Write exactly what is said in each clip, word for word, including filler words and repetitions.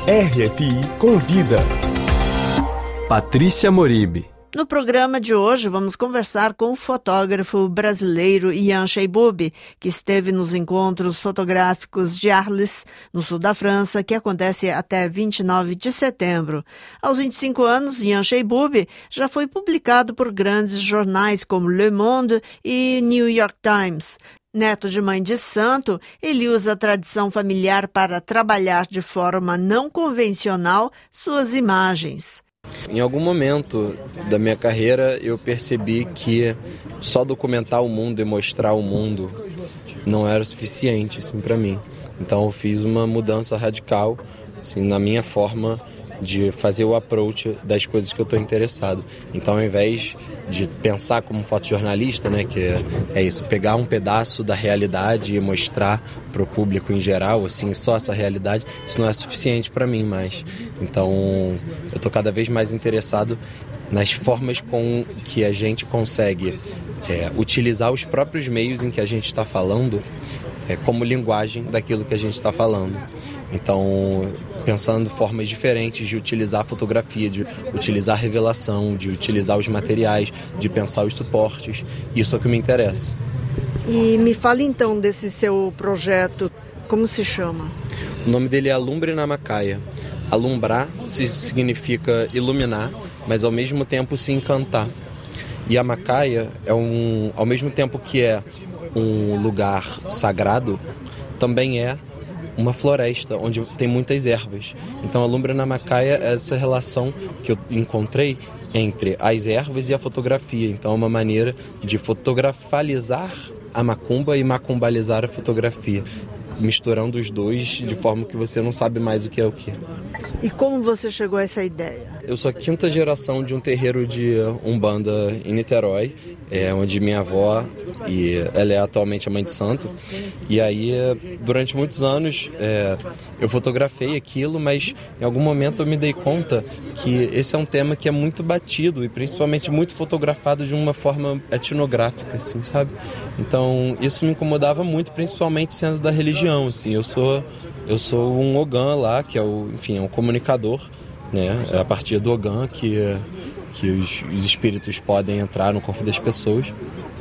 R F I Convida. Patrícia Moribe. No programa de hoje, vamos conversar com o fotógrafo brasileiro Ian Cheiboub, que esteve nos encontros fotográficos de Arles, no sul da França, que acontece até vinte e nove de setembro. Aos vinte e cinco anos, Ian Cheiboub já foi publicado por grandes jornais como Le Monde e New York Times. Neto de mãe de santo, ele usa a tradição familiar para trabalhar de forma não convencional suas imagens. Em algum momento da minha carreira eu percebi que só documentar o mundo e mostrar o mundo não era o suficiente assim, para mim. Então eu fiz uma mudança radical assim, na minha forma de fazer o approach das coisas que eu estou interessado. Então, ao invés de pensar como fotojornalista, né, que é, é isso, pegar um pedaço da realidade e mostrar para o público em geral, assim, só essa realidade, isso não é suficiente para mim mais. Então, eu estou cada vez mais interessado nas formas com que a gente consegue é, utilizar os próprios meios em que a gente está falando é, como linguagem daquilo que a gente está falando. Então, pensando formas diferentes de utilizar a fotografia, de utilizar a revelação, de utilizar os materiais, de pensar os suportes. Isso é o que me interessa. E me fale então desse seu projeto, como se chama? O nome dele é Alumbre na Macaia. Alumbrar significa iluminar, mas ao mesmo tempo se encantar. E a Macaia, é um, ao mesmo tempo que é um lugar sagrado, também é uma floresta onde tem muitas ervas. Então, a Alumbre na Macaia é essa relação que eu encontrei entre as ervas e a fotografia. Então, é uma maneira de fotografalizar a macumba e macumbalizar a fotografia, misturando os dois de forma que você não sabe mais o que é o que. E como você chegou a essa ideia? Eu sou a quinta geração de um terreiro de Umbanda em Niterói, é, onde minha avó, e ela é atualmente a mãe de santo, e aí durante muitos anos é, eu fotografei aquilo, mas em algum momento eu me dei conta que esse é um tema que é muito batido e principalmente muito fotografado de uma forma etnográfica, assim, sabe? Então isso me incomodava muito, principalmente sendo da religião, assim. Eu sou, eu sou um Ogã lá, que é o, enfim, é um comunicador, né? É a partir do Ogã que, que os, os espíritos podem entrar no corpo das pessoas.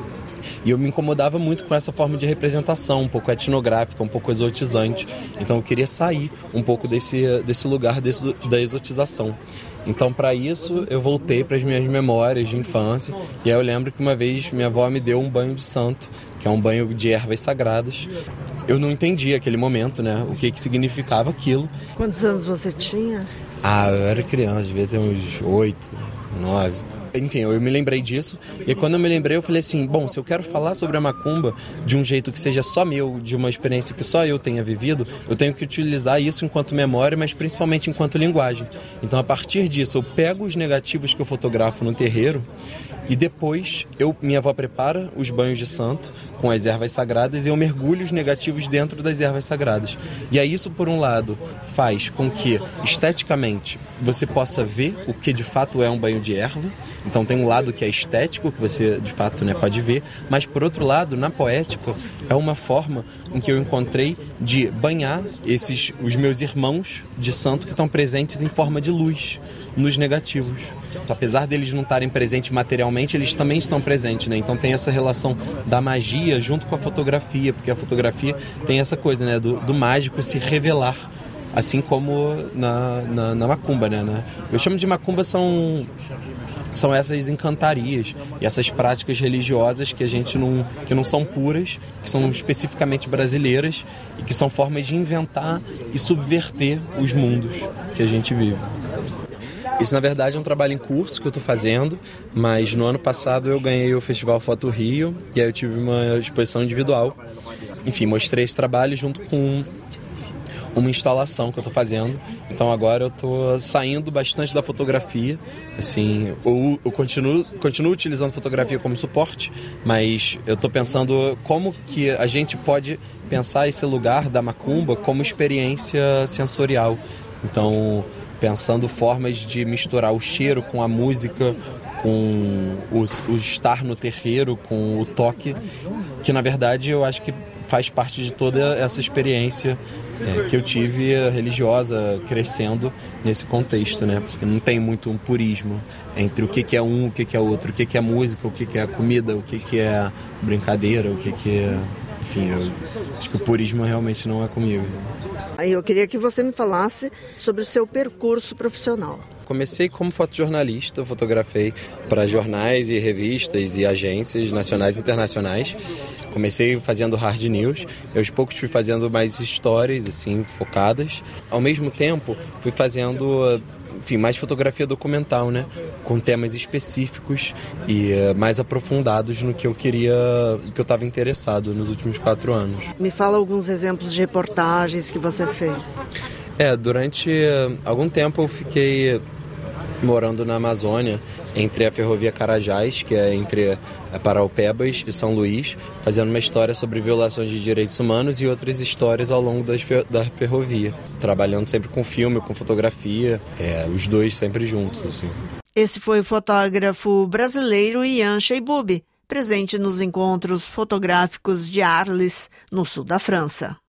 E eu me incomodava muito com essa forma de representação, um pouco etnográfica, um pouco exotizante. Então eu queria sair um pouco desse, desse lugar desse, da exotização. Então, para isso, eu voltei para as minhas memórias de infância. E aí eu lembro que uma vez minha avó me deu um banho de santo, que é um banho de ervas sagradas. Eu não entendi aquele momento, né? O que, que significava aquilo. Quantos anos você tinha? Ah, eu era criança, devia ter uns oito, nove. Enfim, eu me lembrei disso, e quando eu me lembrei eu falei assim, bom, se eu quero falar sobre a macumba de um jeito que seja só meu, de uma experiência que só eu tenha vivido, eu tenho que utilizar isso enquanto memória, mas principalmente enquanto linguagem. Então, a partir disso, eu pego os negativos que eu fotografo no terreiro, e depois eu, minha avó prepara os banhos de santo com as ervas sagradas e eu mergulho os negativos dentro das ervas sagradas. E aí isso, por um lado, faz com que, esteticamente, você possa ver o que de fato é um banho de erva. Então tem um lado que é estético, que você de fato, né, pode ver, mas por outro lado, na poética, é uma forma em que eu encontrei de banhar esses, os meus irmãos de santo que estão presentes em forma de luz nos negativos. Apesar deles não estarem presentes materialmente, eles também estão presentes, né? Então tem essa relação da magia junto com a fotografia, porque a fotografia tem essa coisa, né, do, do mágico se revelar, assim como na, na, na macumba, né? Eu chamo de macumba são, são essas encantarias e essas práticas religiosas que a gente não, que não são puras, que são especificamente brasileiras e que são formas de inventar e subverter os mundos que a gente vive. Isso, na verdade, é um trabalho em curso que eu estou fazendo, mas no ano passado eu ganhei o Festival Foto Rio e aí eu tive uma exposição individual. Enfim, mostrei esse trabalho junto com uma instalação que eu estou fazendo. Então agora eu estou saindo bastante da fotografia. Assim, eu, eu continuo, continuo utilizando fotografia como suporte, mas eu estou pensando como que a gente pode pensar esse lugar da macumba como experiência sensorial. Então, pensando formas de misturar o cheiro com a música, com o, o estar no terreiro, com o toque, que na verdade eu acho que faz parte de toda essa experiência é, que eu tive religiosa, crescendo nesse contexto, né? Porque não tem muito um purismo entre o que, que é um, o que, que é outro, o que, que é música, o que, que é comida, o que, que é brincadeira, o que, que é... Enfim, eu acho que o purismo realmente não é comigo. Aí eu queria que você me falasse sobre o seu percurso profissional. Comecei como fotojornalista, fotografei para jornais e revistas e agências nacionais e internacionais. Comecei fazendo hard news, e aos poucos fui fazendo mais histórias assim, focadas. Ao mesmo tempo, fui fazendo, enfim, mais fotografia documental, né? Com temas específicos e uh, mais aprofundados no que eu queria, que eu estava interessado nos últimos quatro anos. Me fala alguns exemplos de reportagens que você fez. É, durante uh, algum tempo eu fiquei morando na Amazônia, entre a ferrovia Carajás, que é entre Paraupebas e São Luís, fazendo uma história sobre violações de direitos humanos e outras histórias ao longo das, da ferrovia. Trabalhando sempre com filme, com fotografia, é, os dois sempre juntos. Assim. Esse foi o fotógrafo brasileiro Ian Cheiboub, presente nos encontros fotográficos de Arles, no sul da França.